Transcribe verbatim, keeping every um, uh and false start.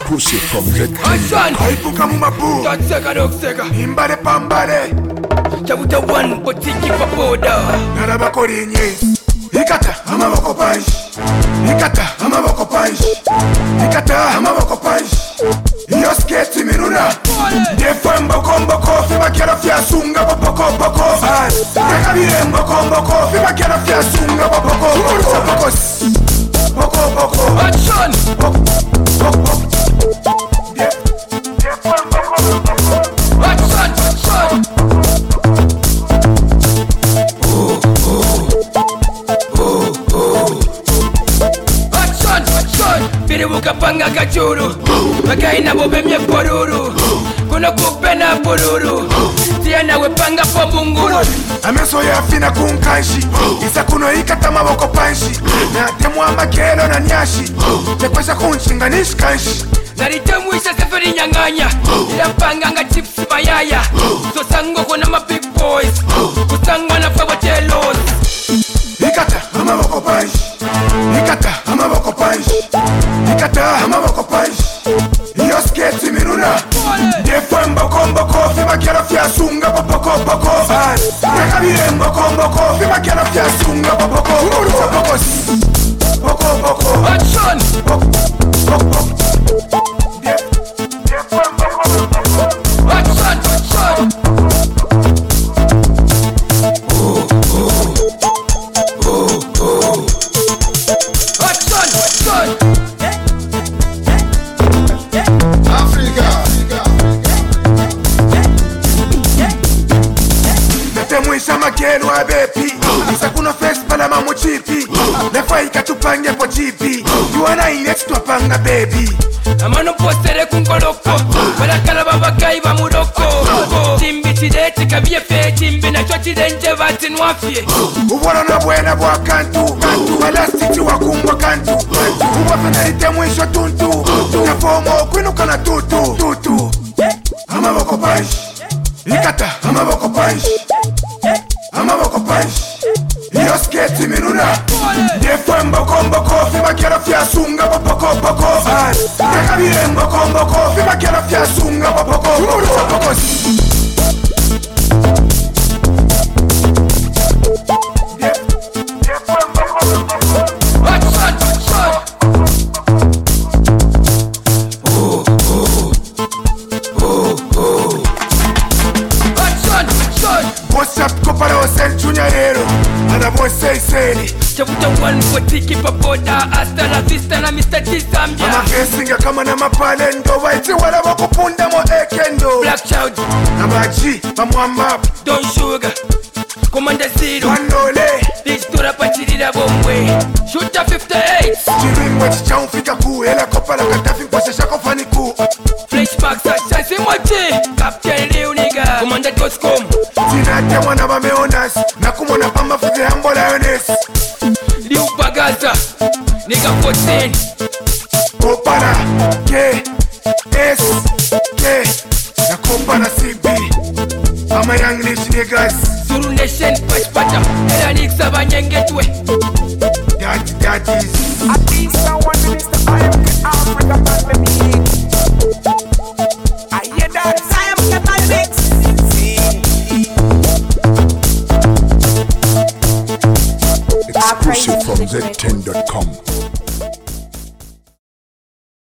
Exclusive from Z. Action! Kaipuka mumabu Tatseka nokuseka Imbale pambale Chabuta one botiki papoda Narabakori inyezi Ikata amaboko panshi Ikata amaboko panshi Ikata amaboko panshi Iyo sketi miruna Defwe mboko mboko Fiba kera fiasunga popoko poko Rekabire mboko mboko Fiba kera fiasunga popoko Poko Poko poko Action! Poko Poko Action! Action! Action! Action! Biribuka panga kachuru Bakaina bobemye poruru Kuno kupena poruru Tiana wepanga po munguru Ameso ya fina kunkanshi Isa kuno ikata maboko panshi Na temwa makelo na nyashi Tekwesha kunchinganishi kanshi Naritemwisha seferi nyanganya Ilapanga nga chips mayaya Sosango kuna ma big boys Kusangwa na fawa telos Ikata amaboko panshi Ikata amaboko panshi Ikata amaboko panshi Iyo sketi miruna Defwe mboko mboko Fiba kera fiasunga popoko poko Rekabire mboko mboko Fiba kera fiasunga popoko Poko Poko poko Action! Poko Poko Action! Action! Action! Action! Natemwisha makelu wa bepi Isa kuno face pala mamu chipi Nefa ikatupange po chipi Yuana inetu twapanga baby Amano postere kunkoloko Balakala babakai ba muroko Chimbi chidete kabie fe Chimbi na chochi denje vati nwafye Ubwana na buena bwa kantu Balastiti wa kumbwa kantu Uwa fenarite mwisho tuntu Nefomo kwinuka na tutu Tutu Amaboko panshi Ikata amaboko panshi Amaboko panshi Iyo sketi miruna Defwe mboko mboko Fiba kera fiasunga popoko poko Rekabire mboko mboko Fiba kera fiasunga popoko Poko Action! Action! Action! Action! Boss up kopara osel junior hero Ana boy say say Chabuta one botiki papoda Hasta la vista na Mister T Zambia Amakesinga kama na mapalendo Waiti wala wakupunda mo ekendo Black Child Na maji Mamwamba Don Sugar Commander Zero Wanole Distura pachirira bomwe Shooter fifty-eight Chirimwe chicha unfika kuu Hela kopala katafi mkwasha shako fani kuu Flashback Sasha Simochi Captain Leo nigga Commander dot com Zinate wana wameonas Na kumona pamba fuzi hambo lioness Liu Bagaza Nigga fourteen Kopala K S K Na kopala C B Ama English niggas Zulu Nation Pachpata Ela Nixa Banyengetwe Daddy daddies I think someone needs to I am the Africa man me beat. I hear that I am the man mix. Exclusive from Z ten dot com.